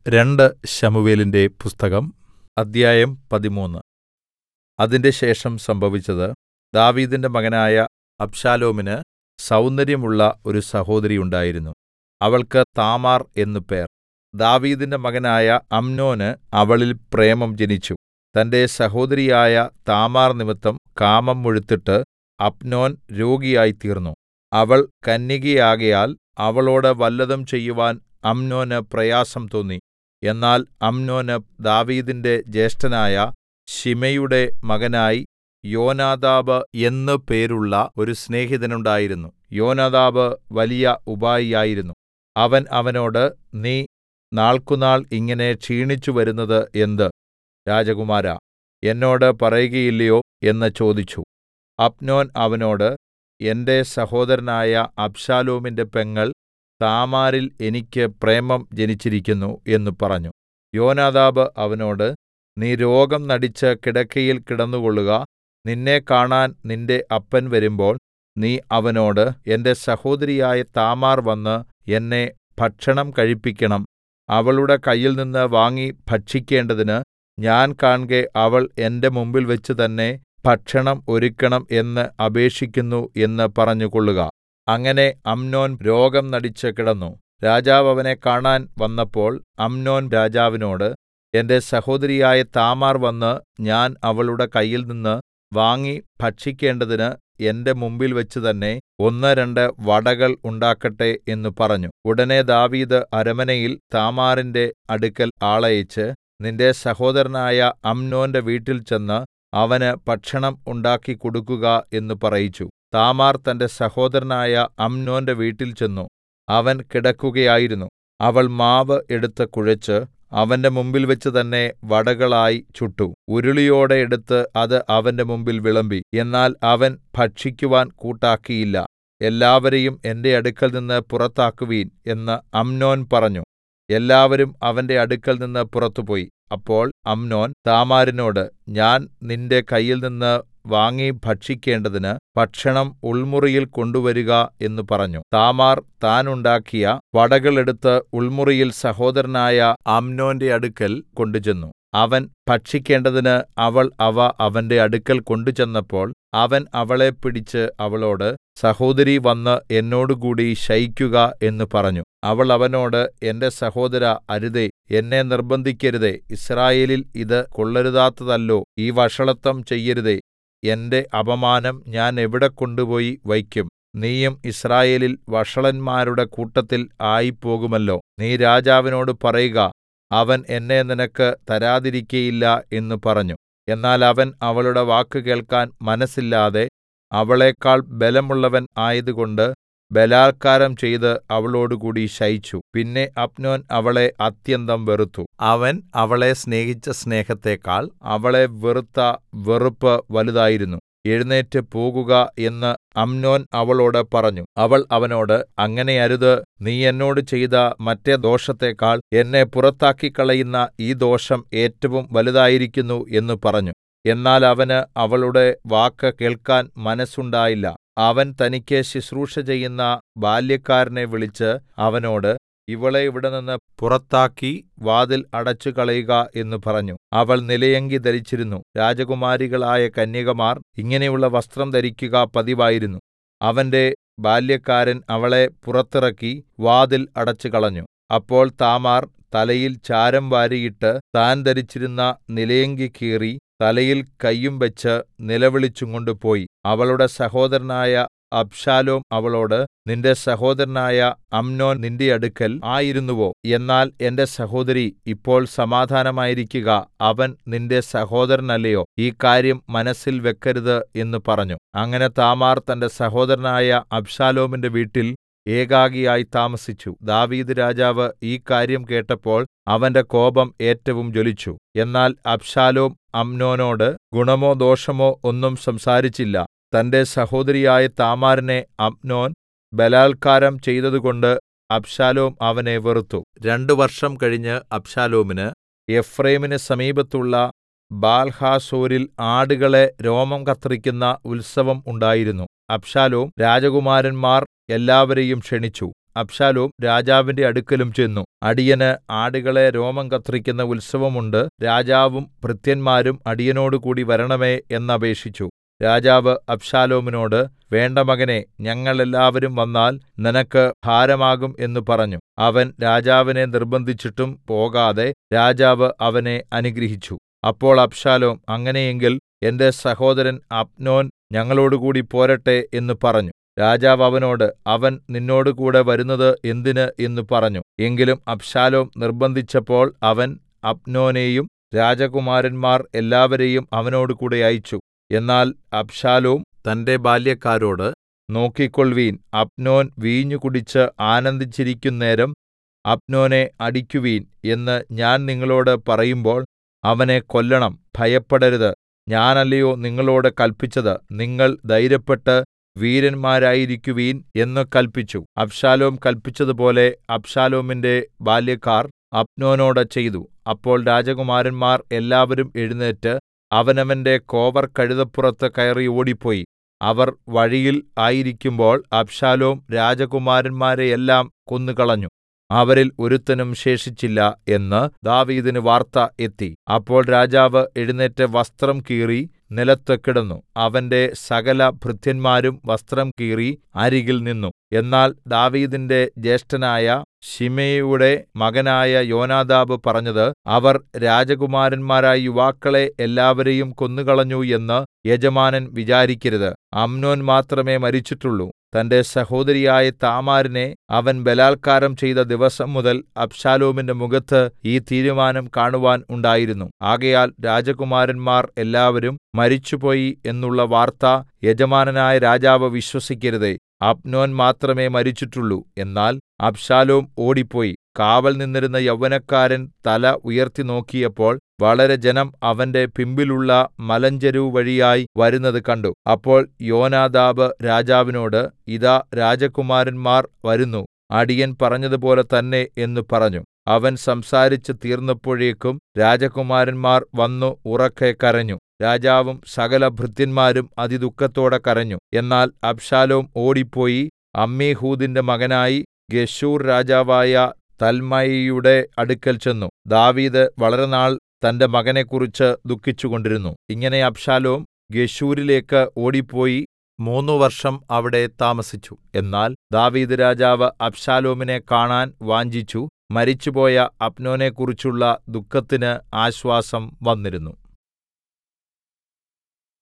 രണ്ട് ശമൂവേലിന്റെ പുസ്തകം അദ്ധ്യായം 13. അതിൻറെശേഷം സംഭവിച്ചത്, ദാവീദിന്റെ മകനായ അബ്ശാലോമിന് സൗന്ദര്യമുള്ള ഒരു സഹോദരി ഉണ്ടായിരുന്നു. അവൾക്ക് താമാർ എന്നു പേർ. ദാവീദിന്റെ മകനായ അമ്നോന് അവളിൽ പ്രേമം ജനിച്ചു. തന്റെ സഹോദരിയായ താമാർ നിമിത്തം കാമം മുഴുത്തിട്ട് അമ്നോൻ രോഗിയായിത്തീർന്നു. അവൾ കന്യകയാകയാൽ അവളോട് വല്ലതും ചെയ്യുവാൻ അമ്നോന് പ്രയാസം തോന്നി. എന്നാൽ അമ്നോന് ദാവീദിന്റെ ജ്യേഷ്ഠനായ ശിമെയിയുടെ മകനായി യോനാദാബ് എന്നു പേരുള്ള ഒരു സ്നേഹിതനുണ്ടായിരുന്നു. യോനാദാബ് വലിയ ഉപായിയായിരുന്നു. അവൻ അവനോട്, നീ നാൾക്കുനാൾ ഇങ്ങനെ ക്ഷീണിച്ചു വരുന്നത് എന്ത്, രാജകുമാരാ? എന്നോട് പറയുകയില്ലയോ എന്ന് ചോദിച്ചു. അമ്നോൻ അവനോട്, എന്റെ സഹോദരനായ അബ്ശാലോമിന്റെ പെങ്ങൾ താമാരിൽ എനിക്ക് പ്രേമം ജനിച്ചിരിക്കുന്നു എന്ന് പറഞ്ഞു. യോനാദാബ് അവനോട്, നീ രോഗം നടിച്ച് കിടക്കയിൽ കിടന്നുകൊള്ളുക. നിന്നെ കാണാൻ നിന്റെ അപ്പൻ വരുമ്പോൾ നീ അവനോട്, എന്റെ സഹോദരിയായ താമാർ വന്ന് എന്നെ ഭക്ഷണം കഴിപ്പിക്കണം. അവളുടെ കയ്യിൽനിന്ന് വാങ്ങി ഭക്ഷിക്കേണ്ടതിന് ഞാൻ കാൺകെ അവൾ എന്റെ മുമ്പിൽവെച്ച് തന്നെ ഭക്ഷണം ഒരുക്കണം എന്ന് അപേക്ഷിക്കുന്നു എന്ന് പറഞ്ഞുകൊള്ളുക. അങ്ങനെ അമ്നോൻ രോഗം നടിച്ച് കിടന്നു. രാജാവ് അവനെ കാണാൻ വന്നപ്പോൾ അമ്നോൻ രാജാവിനോട്, എന്റെ സഹോദരിയായ താമാർ വന്ന് ഞാൻ അവളുടെ കയ്യിൽനിന്ന് വാങ്ങി ഭക്ഷിക്കേണ്ടതിന് എന്റെ മുമ്പിൽവെച്ച് തന്നെ ഒന്ന് രണ്ട് വടകൾ ഉണ്ടാക്കട്ടെ എന്ന് പറഞ്ഞു. ഉടനെ ദാവീദ് അരമനയിൽ താമാറിന്റെ അടുക്കൽ ആളയച്ച്, നിന്റെ സഹോദരനായ അമ്നോന്റെ വീട്ടിൽ ചെന്ന് അവന് ഭക്ഷണം ഉണ്ടാക്കിക്കൊടുക്കുക എന്ന് പറയിച്ചു. താമാർ തന്റെ സഹോദരനായ അമ്നോന്റെ വീട്ടിൽ ചെന്നു. അവൻ കിടക്കുകയായിരുന്നു. അവൾ മാവ് എടുത്ത് കുഴച്ച് അവന്റെ മുമ്പിൽവെച്ച് തന്നെ വടകളായി ചുട്ടു. ഉരുളിയോടെ എടുത്ത് അത് അവന്റെ മുമ്പിൽ വിളമ്പി. എന്നാൽ അവൻ ഭക്ഷിക്കുവാൻ കൂട്ടാക്കിയില്ല. എല്ലാവരെയും എന്റെ അടുക്കൽനിന്ന് പുറത്താക്കുവിൻ എന്ന് അമ്നോൻ പറഞ്ഞു. എല്ലാവരും അവന്റെ അടുക്കൽനിന്ന് പുറത്തുപോയി. അപ്പോൾ അമ്നോൻ താമാരിനോട്, ഞാൻ നിന്റെ കയ്യിൽനിന്ന് വാങ്ങി ഭക്ഷിക്കേണ്ടതിന് ഭക്ഷണം ഉൾമുറിയിൽ കൊണ്ടുവരുക എന്ന് പറഞ്ഞു. താമാർ താൻ ഉണ്ടാക്കിയ വടകൾ എടുത്ത് ഉൾമുറിയിൽ സഹോദരനായ അമ്നോന്റെ അടുക്കൽ കൊണ്ടുചെന്നു. അവൻ ഭക്ഷിക്കേണ്ടതിന് അവൾ അവ അവന്റെ അടുക്കൽ കൊണ്ടുചെന്നപ്പോൾ അവൻ അവളെ പിടിച്ച് അവളോട്, സഹോദരീ, വന്ന് എന്നോടുകൂടി ശയിക്കുക എന്ന് പറഞ്ഞു. അവൾ അവനോട്, എന്റെ സഹോദരാ, അരുതേ, എന്നെ നിർബന്ധിക്കരുതേ. യിസ്രായേലിൽ ഇത് കൊള്ളരുതാത്തതല്ലോ. ഈ വഷളത്തം ചെയ്യരുതേ. എന്റെ അപമാനം ഞാൻ എവിടെ കൊണ്ടുപോയി വയ്ക്കും? നീയും യിസ്രായേലിൽ വഷളന്മാരുടെ കൂട്ടത്തിൽ ആയിപ്പോകുമല്ലോ. നീ രാജാവിനോട് പറയുക, അവൻ എന്നെ നിനക്ക് തരാതിരിക്കയില്ല എന്ന് പറഞ്ഞു. എന്നാൽ അവൻ അവളുടെ വാക്ക് കേൾക്കാൻ മനസ്സില്ലാതെ അവളെക്കാൾ ബലമുള്ളവൻ ആയതുകൊണ്ട് ബലാല്ക്കാരം ചെയ്ത് അവളോടുകൂടി ശയിച്ചു. പിന്നെ അമ്നോൻ അവളെ അത്യന്തം വെറുത്തു. അവൻ അവളെ സ്നേഹിച്ച സ്നേഹത്തെക്കാൾ അവളെ വെറുത്ത വെറുപ്പ് വലുതായിരുന്നു. എഴുന്നേറ്റ് പോകുക എന്ന് അമ്നോൻ അവളോട് പറഞ്ഞു. അവൾ അവനോട്, അങ്ങനെ അരുത്. നീ എന്നോട് ചെയ്ത മറ്റേ ദോഷത്തെക്കാൾ എന്നെ പുറത്താക്കിക്കളയുന്ന ഈ ദോഷം ഏറ്റവും വലുതായിരിക്കുന്നു എന്ന് പറഞ്ഞു. എന്നാൽ അവന് അവളുടെ വാക്ക് കേൾക്കാൻ മനസ്സുണ്ടായില്ല. അവൻ തനിക്ക് ശുശ്രൂഷ ചെയ്യുന്ന ബാല്യക്കാരനെ വിളിച്ച് അവനോട്, ഇവളെ ഇവിടെനിന്ന് പുറത്താക്കി വാതിൽ അടച്ചുകളയുക എന്ന് പറഞ്ഞു. അവൾ നിലയങ്കി ധരിച്ചിരുന്നു. രാജകുമാരികളായ കന്യകമാർ ഇങ്ങനെയുള്ള വസ്ത്രം ധരിക്കുക പതിവായിരുന്നു. അവന്റെ ബാല്യക്കാരൻ അവളെ പുറത്തിറക്കി വാതിൽ അടച്ചുകളഞ്ഞു. അപ്പോൾ താമാർ തലയിൽ ചാരം വാരിയിട്ട് താൻ ധരിച്ചിരുന്ന നിലയങ്കി കീറി തലയിൽ കയ്യും വെച്ച് നിലവിളിച്ചുംകൊണ്ട് പോയി. അവളുടെ സഹോദരനായ അബ്ശാലോം അവളോട്, നിന്റെ സഹോദരനായ അമ്നോൻ നിന്റെ അടുക്കൽ ആയിരുന്നുവോ? എന്നാൽ എന്റെ സഹോദരീ, ഇപ്പോൾ സമാധാനമായിരിക്കുക. അവൻ നിന്റെ സഹോദരനല്ലയോ? ഈ കാര്യം മനസ്സിൽ വെക്കരുത് എന്ന് പറഞ്ഞു. അങ്ങനെ താമാർ തന്റെ സഹോദരനായ അബ്ശാലോമിന്റെ വീട്ടിൽ ഏകാകിയായി താമസിച്ചു. ദാവീദ് രാജാവ് ഈ കാര്യം കേട്ടപ്പോൾ അവന്റെ കോപം ഏറ്റവും ജ്വലിച്ചു. എന്നാൽ അബ്ശാലോം അമ്നോനോട് ഗുണമോ ദോഷമോ ഒന്നും സംസാരിച്ചില്ല. തന്റെ സഹോദരിയായ താമാരിനെ അമ്നോൻ ബലാല്ക്കാരം ചെയ്തതുകൊണ്ട് അബ്ശാലോം അവനെ വെറുത്തു. 2 വർഷം കഴിഞ്ഞ് അബ്ശാലോമിന് എഫ്രയീമിന് സമീപത്തുള്ള ബാൽഹാസോരിൽ ആടുകളെ രോമം കത്രിക്കുന്ന ഉത്സവം ഉണ്ടായിരുന്നു. അബ്ശാലോം രാജകുമാരന്മാർ എല്ലാവരെയും ക്ഷണിച്ചു. അബ്ശാലോം രാജാവിന്റെ അടുക്കലും ചെന്നു. അടിയന് ആടുകളെ രോമം കത്രിക്കുന്ന ഉത്സവമുണ്ട്, രാജാവും ഭൃത്യന്മാരും അടിയനോടുകൂടി വരണമേ എന്നപേക്ഷിച്ചു. രാജാവ് അബ്ശാലോമിനോട്, വേണ്ട മകനേ, ഞങ്ങൾ എല്ലാവരും വന്നാൽ നിനക്ക് ഭാരമാകും എന്ന് പറഞ്ഞു. അവൻ രാജാവിനെ നിർബന്ധിച്ചിട്ടും പോകാതെ രാജാവ് അവനെ അനുഗ്രഹിച്ചു. അപ്പോൾ അബ്ശാലോം, അങ്ങനെയെങ്കിൽ എന്റെ സഹോദരൻ അമ്നോൻ ഞങ്ങളോടുകൂടി പോരട്ടെ എന്ന് പറഞ്ഞു. രാജാവ് അവനോട്, അവൻ നിന്നോടുകൂടെ വരുന്നത് എന്തിന് എന്ന് പറഞ്ഞു. എങ്കിലും അബ്ശാലോം നിർബന്ധിച്ചപ്പോൾ അവൻ അമ്നോനെയും രാജകുമാരന്മാർ എല്ലാവരെയും അവനോടുകൂടെ അയച്ചു. എന്നാൽ അബ്ശാലോം തന്റെ ബാല്യക്കാരോട്, നോക്കിക്കൊൾവീൻ, അമ്നോൻ വീഞ്ഞു കുടിച്ച് ആനന്ദിച്ചിരിക്കുന്നേരം അമ്നോനെ അടിക്കുവീൻ എന്ന് ഞാൻ നിങ്ങളോട് പറയുമ്പോൾ അവനെ കൊല്ലണം. ഭയപ്പെടരുത്, ഞാനല്ലയോ നിങ്ങളോട് കല്പിച്ചത്. നിങ്ങൾ ധൈര്യപ്പെട്ട് വീരന്മാരായിരിക്കുവിൻ എന്ന് കല്പിച്ചു. അബ്ശാലോം കല്പിച്ചതുപോലെ അബ്ശാലോമിന്റെ ബാല്യക്കാർ അമ്നോനോട് ചെയ്തു. അപ്പോൾ രാജകുമാരന്മാർ എല്ലാവരും എഴുന്നേറ്റ് അവനവന്റെ കോവർ കഴുതപ്പുറത്ത് കയറി ഓടിപ്പോയി. അവർ വഴിയിൽ ആയിരിക്കുമ്പോൾ അബ്ശാലോം രാജകുമാരന്മാരെയെല്ലാം കൊന്നുകളഞ്ഞു, അവരിൽ ഒരുത്തനും ശേഷിച്ചില്ല എന്ന് ദാവീദിന് വാർത്ത എത്തി. അപ്പോൾ രാജാവ് എഴുന്നേറ്റ് വസ്ത്രം കീറി നിലത്ത് കിടന്നു. അവന്റെ സകല ഭൃത്യന്മാരും വസ്ത്രം കീറി അരികിൽ നിന്നു. എന്നാൽ ദാവീദിന്റെ ജ്യേഷ്ഠനായ ശിമെയിയുടെ മകനായ യോനാദാബ് പറഞ്ഞത്, അവർ രാജകുമാരന്മാരായ യുവാക്കളെ എല്ലാവരെയും കൊന്നുകളഞ്ഞു എന്ന് യജമാനൻ വിചാരിക്കരുത്. അമ്നോൻ മാത്രമേ മരിച്ചിട്ടുള്ളൂ. തന്റെ സഹോദരിയായ താമാരിനെ അവൻ ബലാല്ക്കാരം ചെയ്ത ദിവസം മുതൽ അബ്ശാലോമിന്റെ മുഖത്ത് ഈ തീരുമാനം കാണുവാൻ ഉണ്ടായിരുന്നു. ആകയാൽ രാജകുമാരന്മാർ എല്ലാവരും മരിച്ചുപോയി എന്നുള്ള വാർത്ത യജമാനനായ രാജാവ് വിശ്വസിക്കരുതേ. അമ്നോൻ മാത്രമേ മരിച്ചിട്ടുള്ളൂ. എന്നാൽ അബ്ശാലോം ഓടിപ്പോയി. കാവൽ നിന്നിരുന്ന യൗവനക്കാരൻ തല ഉയർത്തി നോക്കിയപ്പോൾ വളരെ ജനം അവന്റെ പിമ്പിലുള്ള മലഞ്ചരുവ് വഴിയായി വരുന്നത് കണ്ടു. അപ്പോൾ യോനാദാബ് രാജാവിനോട്, ഇതാ രാജകുമാരന്മാർ വരുന്നു, അടിയൻ പറഞ്ഞതുപോലെ തന്നെ എന്ന് പറഞ്ഞു. അവൻ സംസാരിച്ച് തീർന്നപ്പോഴേക്കും രാജകുമാരന്മാർ വന്നു ഉറക്കെ കരഞ്ഞു. രാജാവും സകല ഭൃത്യന്മാരും അതിദുഃഖത്തോടെ കരഞ്ഞു. എന്നാൽ അബ്ശാലോം ഓടിപ്പോയി അമ്മീഹൂദിന്റെ മകനായി ഗെശൂർ രാജാവായ തൽമയിയുടെ അടുക്കൽ ചെന്നു. ദാവീദ് വളരെനാൾ തന്റെ മകനെക്കുറിച്ച് ദുഃഖിച്ചുകൊണ്ടിരുന്നു. ഇങ്ങനെ അബ്ശാലോം ഗെശൂരിലേക്ക് ഓടിപ്പോയി 3 വർഷം അവിടെ താമസിച്ചു. എന്നാൽ ദാവീദ് രാജാവ് അബ്ശാലോമിനെ കാണാൻ വാഞ്ഛിച്ചു. മരിച്ചുപോയ അമ്നോനെക്കുറിച്ചുള്ള ദുഃഖത്തിന് ആശ്വാസം വന്നിരുന്നു.